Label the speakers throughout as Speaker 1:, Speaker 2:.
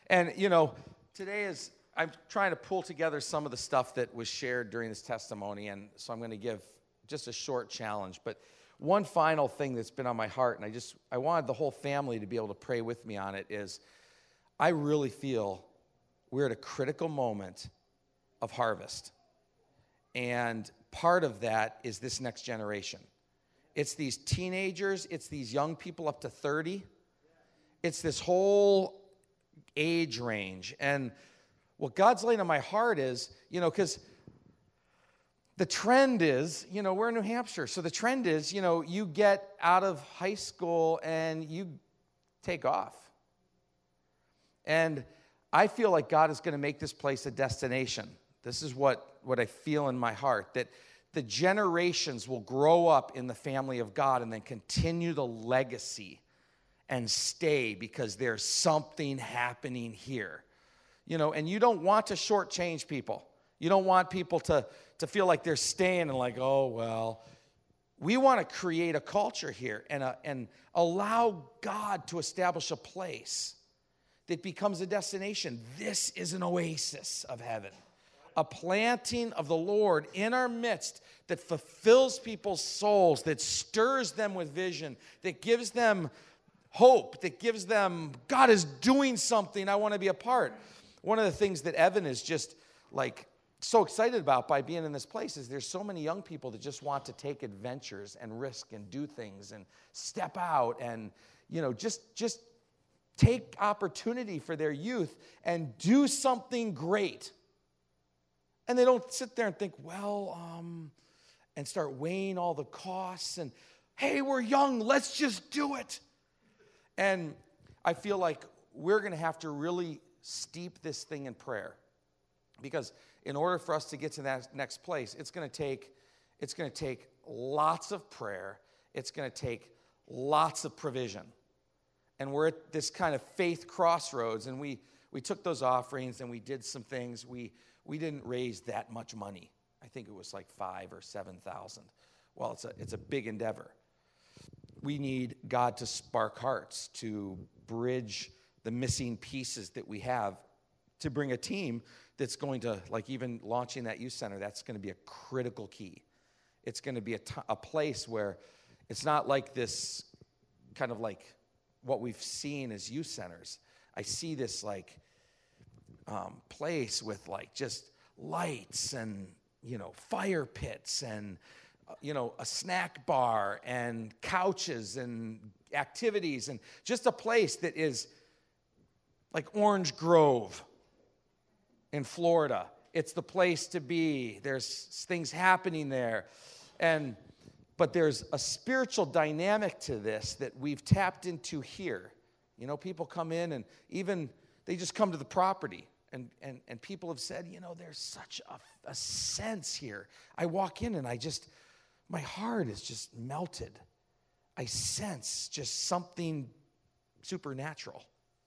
Speaker 1: And, I'm trying to pull together some of the stuff that was shared during this testimony, and so I'm going to give just a short challenge. But one final thing that's been on my heart, and I wanted the whole family to be able to pray with me on it, is I really feel we're at a critical moment of harvest. And part of that is this next generation. It's these teenagers, it's these young people up to 30. It's this whole age range. And what God's laid on my heart is, because the trend is, we're in New Hampshire, so the trend is, you get out of high school and you take off. And I feel like God is going to make this place a destination. This is what I feel in my heart, that the generations will grow up in the family of God and then continue the legacy and stay because there's something happening here. And you don't want to shortchange people. You don't want people to feel like they're staying and like, oh, well. We want to create a culture here and allow God to establish a place that becomes a destination. This is an oasis of heaven, a planting of the Lord in our midst that fulfills people's souls, that stirs them with vision, that gives them hope, that gives them, God is doing something, I want to be a part. One of the things that Evan is just so excited about by being in this place is there's so many young people that just want to take adventures and risk and do things and step out and, just take opportunity for their youth and do something great. And they don't sit there and think, and start weighing all the costs and, hey, we're young, let's just do it. And I feel like we're going to have to really steep this thing in prayer, because in order for us to get to that next place, it's going to take lots of prayer. It's going to take lots of provision. And we're at this kind of faith crossroads, and we took those offerings and we did some things. We didn't raise that much money. I think it was like $5,000 or $7,000. Well, it's a big endeavor. We need God to spark hearts, to bridge the missing pieces that we have, to bring a team that's going to, even launching that youth center, that's going to be a critical key. It's going to be a place where it's not like this kind of like what we've seen as youth centers. I see this place with just lights and, fire pits and, a snack bar and couches and activities and just a place that is like Orange Grove in Florida. It's the place to be. There's things happening there. But there's a spiritual dynamic to this that we've tapped into here. People come in and even they just come to the property. And people have said, there's such a sense here. I walk in and my heart is just melted. I sense just something supernatural.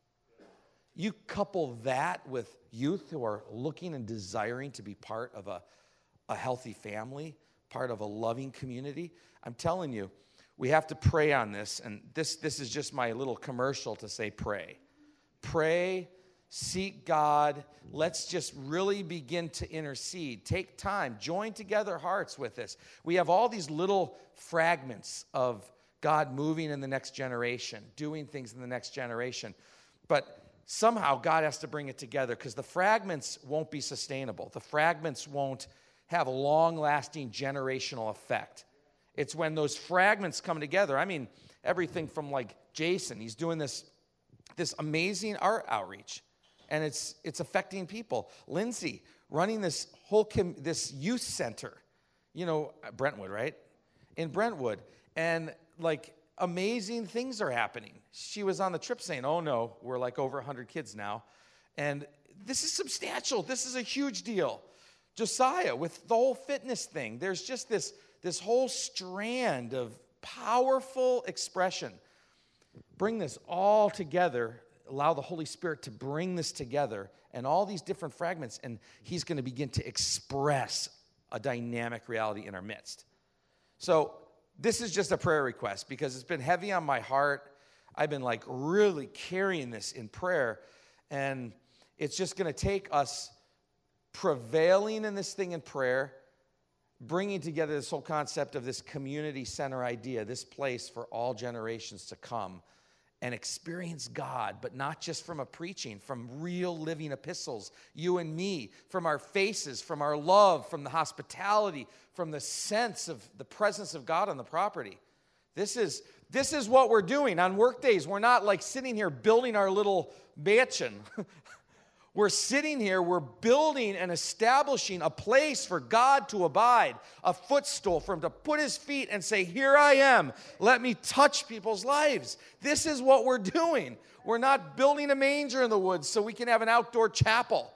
Speaker 1: You couple that with youth who are looking and desiring to be part of a healthy family, part of a loving community. I'm telling you, we have to pray on this, and this is just my little commercial to say pray. Pray, seek God. Let's just really begin to intercede. Take time. Join together hearts with this. We have all these little fragments of God moving in the next generation, doing things in the next generation. But somehow God has to bring it together, because the fragments won't be sustainable. The fragments won't have a long-lasting generational effect. It's when those fragments come together. I mean, everything from Jason, he's doing this amazing art outreach, and it's affecting people. Lindsay running this whole this youth center, Brentwood, right? In Brentwood, and amazing things are happening. She was on the trip saying, oh no, we're over 100 kids now. And this is substantial. This is a huge deal. Josiah with the whole fitness thing. There's just this whole strand of powerful expression. Bring this all together. Allow the Holy Spirit to bring this together and all these different fragments, and he's going to begin to express a dynamic reality in our midst. So this is just a prayer request because it's been heavy on my heart. I've been really carrying this in prayer, And it's just going to take us prevailing in this thing in prayer, bringing together this whole concept of this community center idea, this place for all generations to come and experience God, but not just from a preaching, from real living epistles, you and me, from our faces, from our love, from the hospitality, from the sense of the presence of God on the property. This is what we're doing on work days. We're not like sitting here building our little mansion. We're sitting here, we're building and establishing a place for God to abide, a footstool for him to put his feet and say, here I am, let me touch people's lives. This is what we're doing. We're not building a manger in the woods so we can have an outdoor chapel.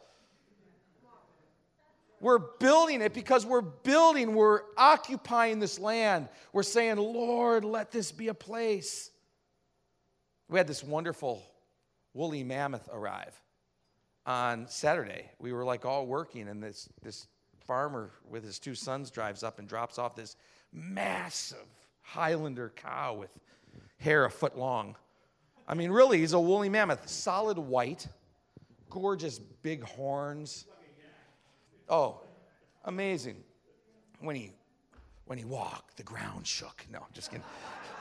Speaker 1: We're building it because we're occupying this land. We're saying, Lord, let this be a place. We had this wonderful woolly mammoth arrive on Saturday. We were like all working, and this farmer with his 2 sons drives up and drops off this massive Highlander cow with hair a foot long. I mean, really, he's a woolly mammoth, solid white, gorgeous big horns. Oh, amazing. When he walked, the ground shook. No, I'm just kidding.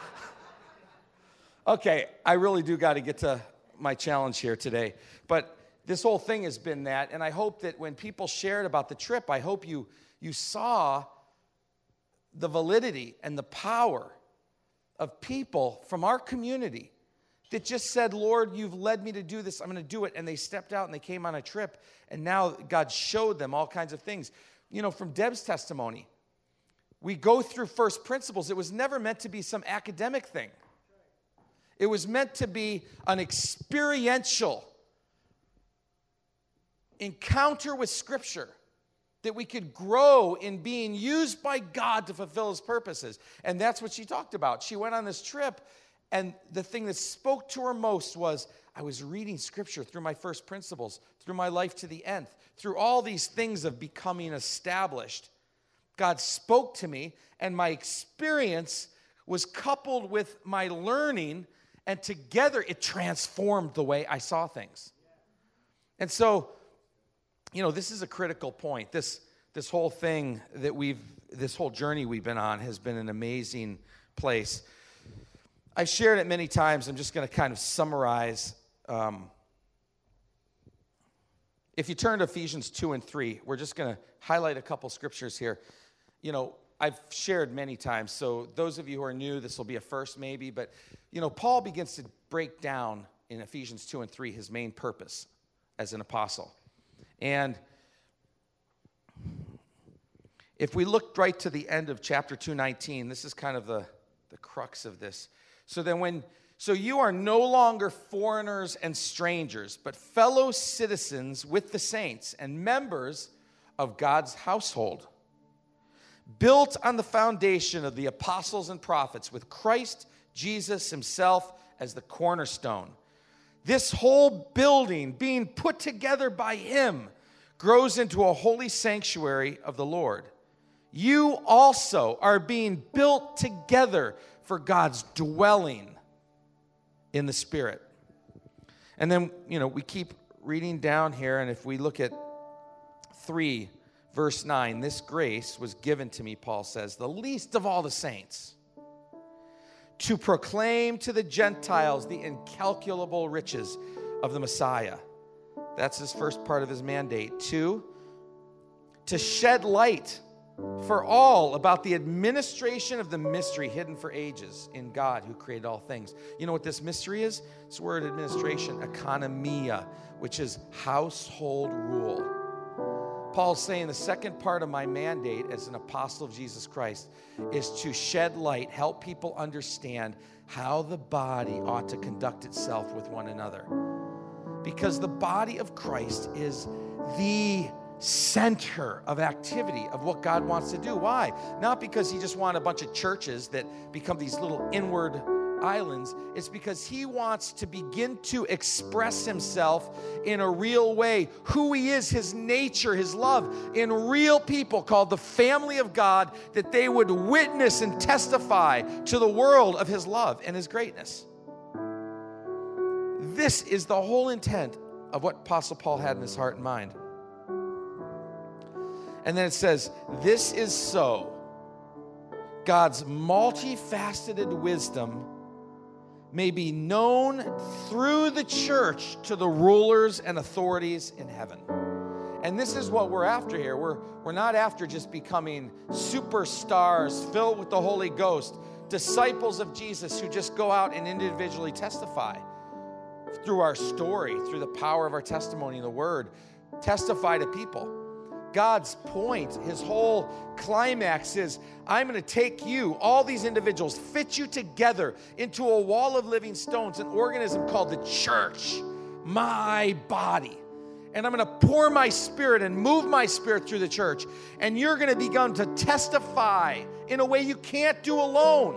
Speaker 1: Okay, I really do got to get to my challenge here today. But this whole thing has been that, and I hope that when people shared about the trip, I hope you saw the validity and the power of people from our community that just said, Lord, you've led me to do this, I'm going to do it. And they stepped out and they came on a trip, and now God showed them all kinds of things. You know, from Deb's testimony, we go through first principles. It was never meant to be some academic thing. It was meant to be an experiential encounter with Scripture, that we could grow in being used by God to fulfill his purposes. And that's what she talked about. She went on this trip, and the thing that spoke to her most was, I was reading Scripture through my first principles, through my life to the nth, through all these things of becoming established. God spoke to me, and my experience was coupled with my learning, and together it transformed the way I saw things. And so, you know, this is a critical point. This whole thing that this whole journey we've been on has been an amazing place. I've shared it many times. I'm just going to kind of summarize. If you turn to Ephesians 2 and 3, we're just going to highlight a couple scriptures here. You know, I've shared many times, so those of you who are new, this will be a first maybe, but, you know, Paul begins to break down in Ephesians 2 and 3 his main purpose as an apostle. And if we look right to the end of chapter 2:19, this is kind of the crux of this. So you are no longer foreigners and strangers, but fellow citizens with the saints and members of God's household, built on the foundation of the apostles and prophets, with Christ Jesus himself as the cornerstone. This whole building, being put together by him, grows into a holy sanctuary of the Lord. You also are being built together for God's dwelling in the Spirit. And then, you know, we keep reading down here, and if we look at 3, verse 9, this grace was given to me, Paul says, the least of all the saints, to proclaim to the Gentiles the incalculable riches of the Messiah. That's his first part of his mandate. 2, to shed light for all about the administration of the mystery hidden for ages in God who created all things. You know what this mystery is? It's the word administration, economia, which is household rule. Paul's saying the second part of my mandate as an apostle of Jesus Christ is to shed light, help people understand how the body ought to conduct itself with one another. Because the body of Christ is the center of activity of what God wants to do. Why? Not because he just wants a bunch of churches that become these little inward islands. It's because he wants to begin to express himself in a real way, who he is, his nature, his love, in real people called the family of God, that they would witness and testify to the world of his love and his greatness. This is the whole intent of what Apostle Paul had in his heart and mind. And then it says, this is so God's multifaceted wisdom may be known through the church to the rulers and authorities in heaven. And this is what we're after here. We're not after just becoming superstars filled with the Holy Ghost, disciples of Jesus who just go out and individually testify through our story, through the power of our testimony and the word, testify to people. God's point, his whole climax is, I'm going to take you, all these individuals, fit you together into a wall of living stones, an organism called the church, my body. And I'm going to pour my spirit and move my spirit through the church. And you're going to begin to testify in a way you can't do alone.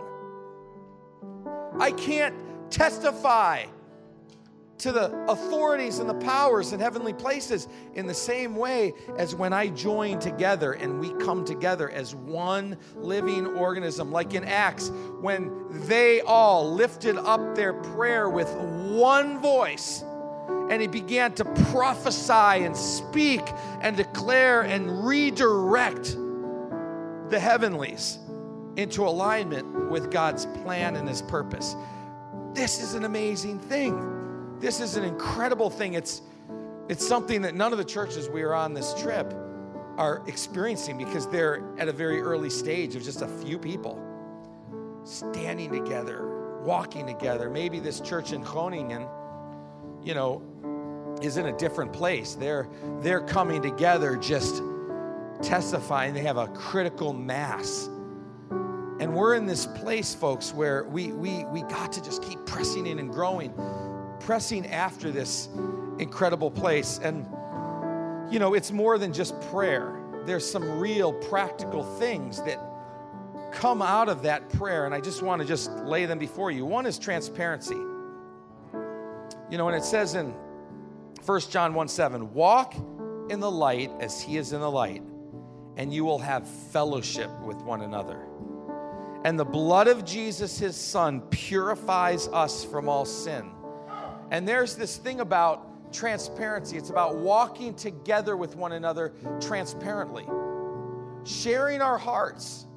Speaker 1: I can't testify to the authorities and the powers in heavenly places in the same way as when I join together and we come together as one living organism, like in Acts, when they all lifted up their prayer with one voice and he began to prophesy and speak and declare and redirect the heavenlies into alignment with God's plan and his purpose. This is an amazing thing. This is an incredible thing. It's something that none of the churches we are on this trip are experiencing because they're at a very early stage of just a few people standing together, walking together. Maybe this church in Groningen, is in a different place. They're coming together, just testifying. They have a critical mass. And we're in this place, folks, where we got to just keep pressing in and growing, pressing after this incredible place. And, it's more than just prayer. There's some real practical things that come out of that prayer, and I just want to just lay them before you. One is transparency. And it says in 1 John 1:7, walk in the light as he is in the light, and you will have fellowship with one another. And the blood of Jesus, his son, purifies us from all sin. And there's this thing about transparency. It's about walking together with one another transparently, sharing our hearts,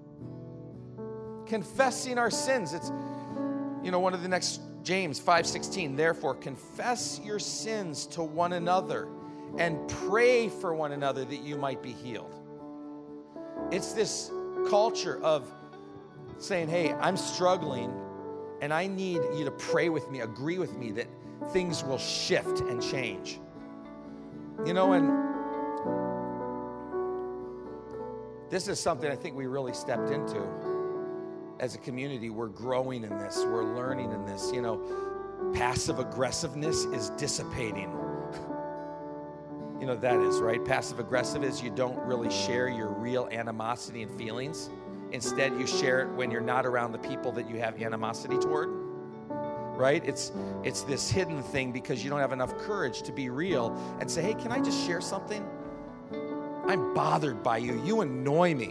Speaker 1: confessing our sins. It's, one of the next, James 5:16, therefore confess your sins to one another and pray for one another that you might be healed. It's this culture of saying, hey, I'm struggling and I need you to pray with me, agree with me that things will shift and change. And this is something I think we really stepped into as a community. We're growing in this. We're learning in this. Passive aggressiveness is dissipating. That is, right? Passive aggressive is you don't really share your real animosity and feelings. Instead, you share it when you're not around the people that you have animosity toward, right? It's this hidden thing because you don't have enough courage to be real and say, hey, can I just share something? I'm bothered by you. You annoy me.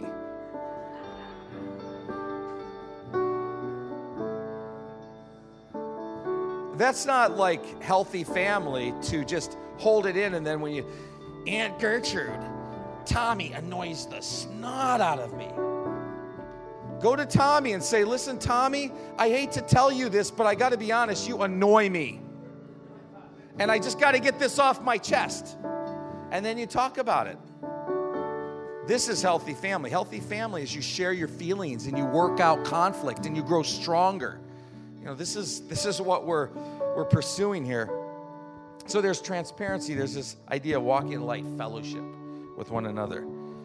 Speaker 1: That's not like healthy family to just hold it in and then when Aunt Gertrude, Tommy annoys the snot out of me. Go to Tommy and say, listen, Tommy, I hate to tell you this, but I got to be honest, you annoy me. And I just got to get this off my chest. And then you talk about it. This is healthy family. Healthy family is you share your feelings and you work out conflict and you grow stronger. This is what we're pursuing here. So there's transparency. There's this idea of walking in light, fellowship with one another.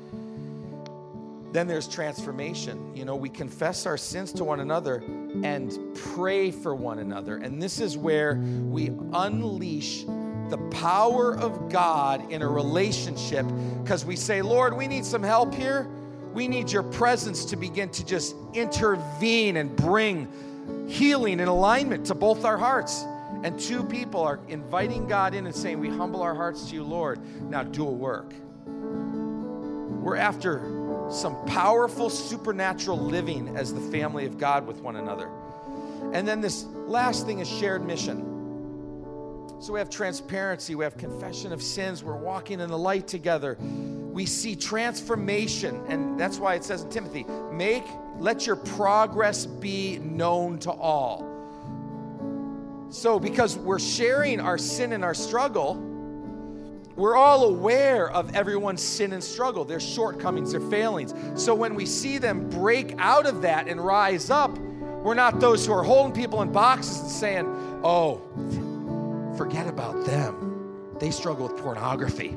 Speaker 1: Then there's transformation. We confess our sins to one another and pray for one another. And this is where we unleash the power of God in a relationship because we say, Lord, we need some help here. We need your presence to begin to just intervene and bring healing and alignment to both our hearts. And two people are inviting God in and saying, we humble our hearts to you, Lord. Now do a work. We're after some powerful supernatural living as the family of God with one another. And then this last thing is shared mission. So we have transparency, we have confession of sins, we're walking in the light together. We see transformation, and that's why it says in Timothy, let your progress be known to all. So because we're sharing our sin and our struggle, we're all aware of everyone's sin and struggle, their shortcomings, their failings. So when we see them break out of that and rise up, we're not those who are holding people in boxes and saying, oh, forget about them. They struggle with pornography.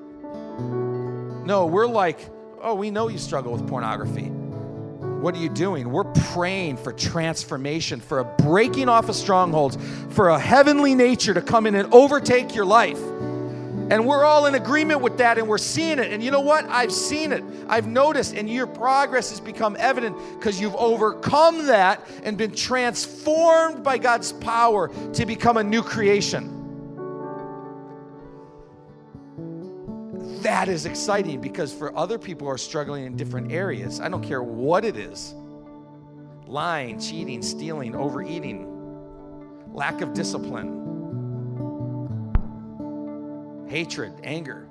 Speaker 1: No, we're like, oh, we know you struggle with pornography. What are you doing? We're praying for transformation, for a breaking off of strongholds, for a heavenly nature to come in and overtake your life. And we're all in agreement with that, and we're seeing it. And you know what? I've seen it. I've noticed, and your progress has become evident because you've overcome that and been transformed by God's power to become a new creation. That is exciting, because for other people who are struggling in different areas, I don't care what it is, lying, cheating, stealing, overeating, lack of discipline, hatred, anger,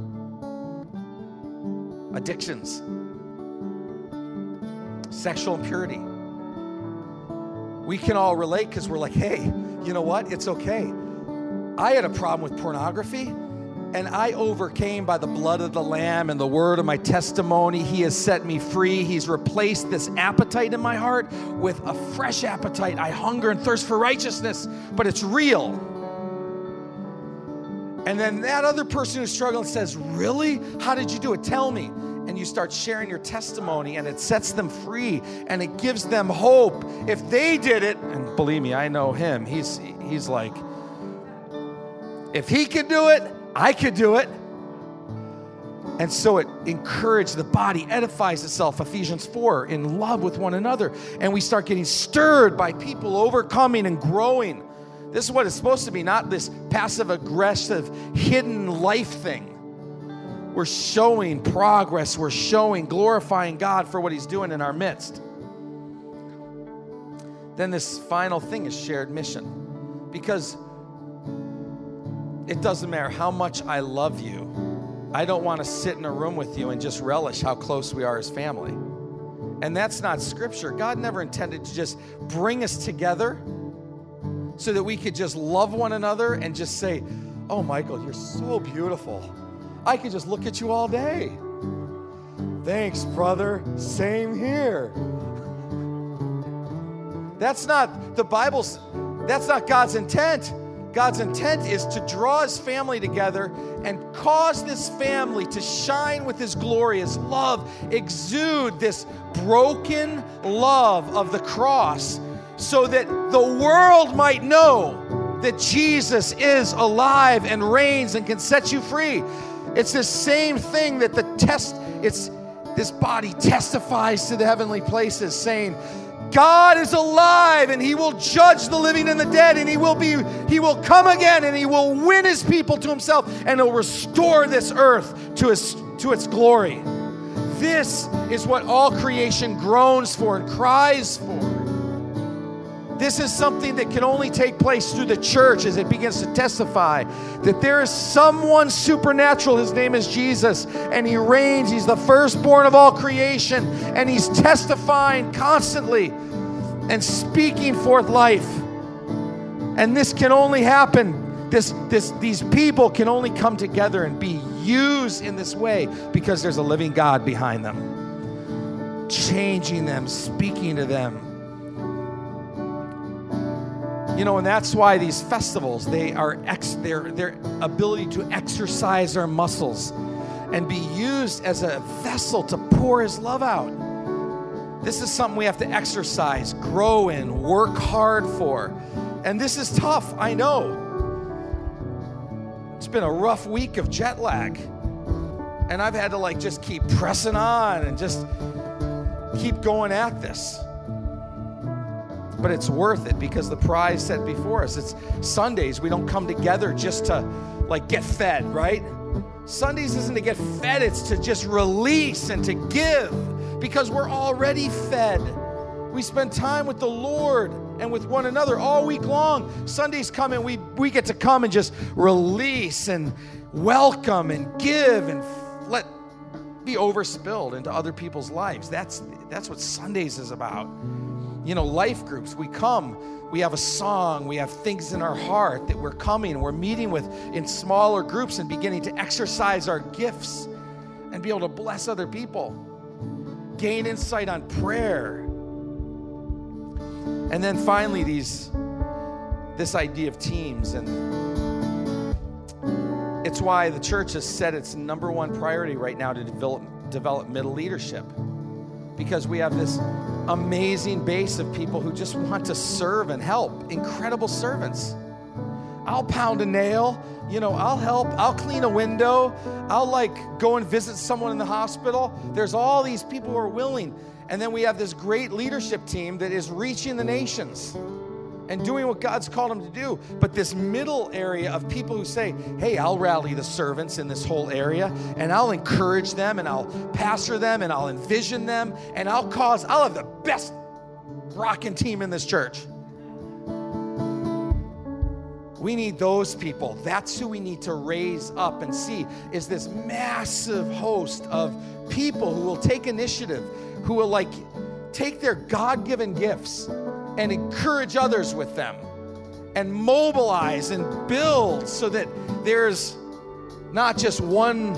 Speaker 1: addictions, sexual impurity. We can all relate because we're like, hey, you know what? It's okay. I had a problem with pornography, and I overcame by the blood of the Lamb and the word of my testimony. He has set me free. He's replaced this appetite in my heart with a fresh appetite. I hunger and thirst for righteousness, but it's real. And then that other person who's struggling says, really? How did you do it? Tell me. And you start sharing your testimony, and it sets them free, and it gives them hope. If they did it, and believe me, I know him. He's like, if he could do it, I could do it. And so it encouraged the body, edifies itself, Ephesians 4, in love with one another. And we start getting stirred by people overcoming and growing. This is what it's supposed to be, not this passive-aggressive, hidden life thing. We're showing progress. We're showing, glorifying God for what he's doing in our midst. Then this final thing is shared mission. Because it doesn't matter how much I love you, I don't want to sit in a room with you and just relish how close we are as family. And that's not Scripture. God never intended to just bring us together so that we could just love one another and just say, oh, Michael, you're so beautiful. I could just look at you all day. Thanks, brother. Same here. That's not the Bible's, that's not God's intent. God's intent is to draw his family together and cause this family to shine with his glory, his love, exude this broken love of the cross so that the world might know that Jesus is alive and reigns and can set you free. It's the same thing that this body testifies to the heavenly places, saying, God is alive, and he will judge the living and the dead, and he will come again, and he will win his people to himself, and he'll restore this earth to its glory. This is what all creation groans for and cries for. This is something that can only take place through the church as it begins to testify that there is someone supernatural. His name is Jesus, and he reigns. He's the firstborn of all creation, and he's testifying constantly and speaking forth life. And this can only happen. These people can only come together and be used in this way because there's a living God behind them, changing them, speaking to them. You know, and that's why these festivals, their ability to exercise our muscles and be used as a vessel to pour his love out. This is something we have to exercise, grow in, work hard for. And this is tough, I know. It's been a rough week of jet lag. And I've had to just keep pressing on and just keep going at this. But it's worth it because the prize set before us. It's Sundays. We don't come together just to get fed, right? Sundays isn't to get fed. It's to just release and to give because we're already fed. We spend time with the Lord and with one another all week long. Sundays come and we get to come and just release and welcome and give and let be overspilled into other people's lives. That's what Sundays is about. Life groups, we come, we have a song, we have things in our heart that we're coming and we're meeting with in smaller groups and beginning to exercise our gifts and be able to bless other people, gain insight on prayer. And then finally, this idea of teams. And it's why the church has set its number one priority right now to develop middle leadership. Because we have this amazing base of people who just want to serve and help. Incredible servants. I'll pound a nail, I'll help, I'll clean a window, I'll go and visit someone in the hospital. There's all these people who are willing. And then we have this great leadership team that is reaching the nations and doing what God's called them to do. But this middle area of people who say, hey, I'll rally the servants in this whole area, and I'll encourage them, and I'll pastor them, and I'll envision them, and I'll have the best rocking team in this church. We need those people. That's who we need to raise up and see is this massive host of people who will take initiative, who will take their God-given gifts and encourage others with them and mobilize and build so that there's not just one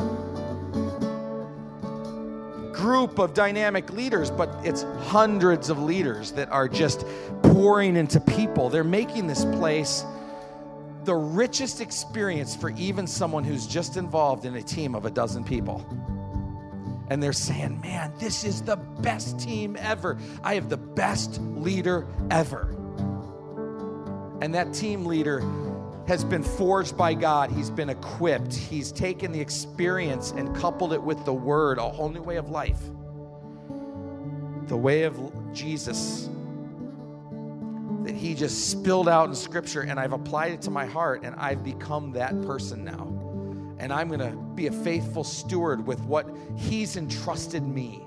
Speaker 1: group of dynamic leaders, but it's hundreds of leaders that are just pouring into people. They're making this place the richest experience for even someone who's just involved in a team of a dozen people. And they're saying, man, this is the best team ever. I have the best leader ever. And that team leader has been forged by God. He's been equipped. He's taken the experience and coupled it with the word, a whole new way of life. The way of Jesus that he just spilled out in Scripture, and I've applied it to my heart, and I've become that person now. And I'm going to be a faithful steward with what he's entrusted me.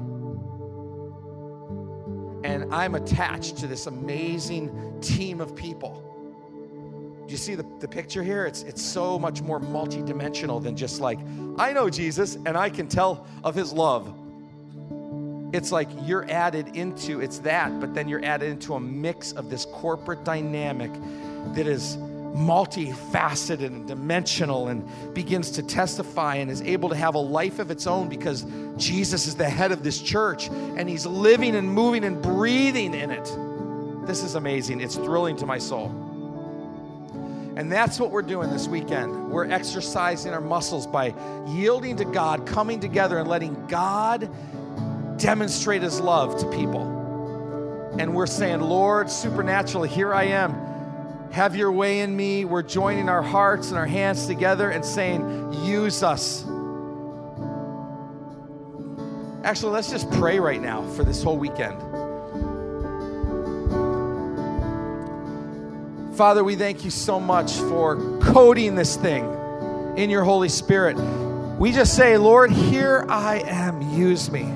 Speaker 1: And I'm attached to this amazing team of people. Do you see the picture here? It's so much more multidimensional than just I know Jesus and I can tell of his love. It's you're added into, it's that, but then you're added into a mix of this corporate dynamic that is multifaceted and dimensional and begins to testify and is able to have a life of its own because Jesus is the head of this church and he's living and moving and breathing in it. This is amazing. It's thrilling to my soul. And that's what we're doing this weekend. We're exercising our muscles by yielding to God, coming together and letting God demonstrate his love to people. And we're saying, Lord, supernaturally, here I am. Have your way in me. We're joining our hearts and our hands together and saying, use us. Actually, let's just pray right now for this whole weekend. Father, we thank you so much for coding this thing in your Holy Spirit. We just say, Lord, here I am. Use me.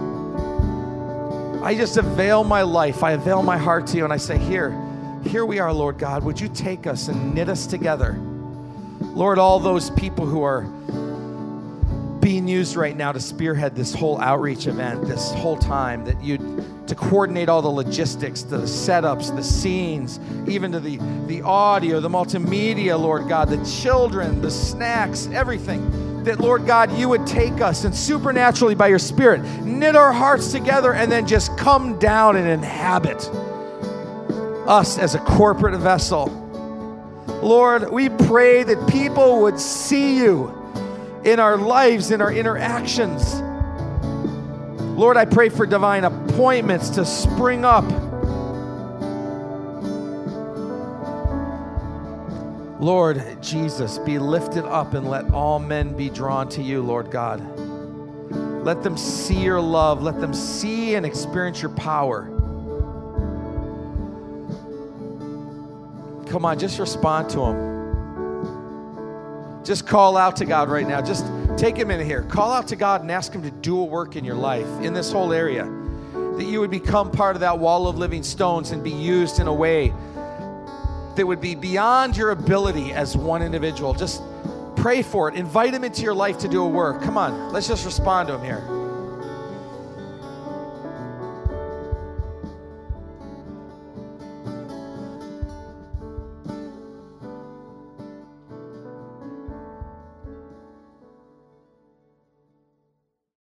Speaker 1: I just avail my life. I avail my heart to you, and I say, here we are, Lord God. Would you take us and knit us together? Lord, all those people who are being used right now to spearhead this whole outreach event, this whole time, that to coordinate all the logistics, the setups, the scenes, even to the audio, the multimedia, Lord God, the children, the snacks, everything. That, Lord God, you would take us and supernaturally by your Spirit knit our hearts together and then just come down and inhabit us as a corporate vessel. Lord, we pray that people would see you in our lives, in our interactions. Lord, I pray for divine appointments to spring up. Lord Jesus, be lifted up and let all men be drawn to you, Lord God. Let them see your love. Let them see and experience your power. Come on, just respond to him. Just call out to God right now. Just take a minute here. Call out to God and ask him to do a work in your life, in this whole area. that you would become part of that wall of living stones and be used in a way that would be beyond your ability as one individual. Just pray for it. Invite him into your life to do a work. Come on, let's just respond to him here.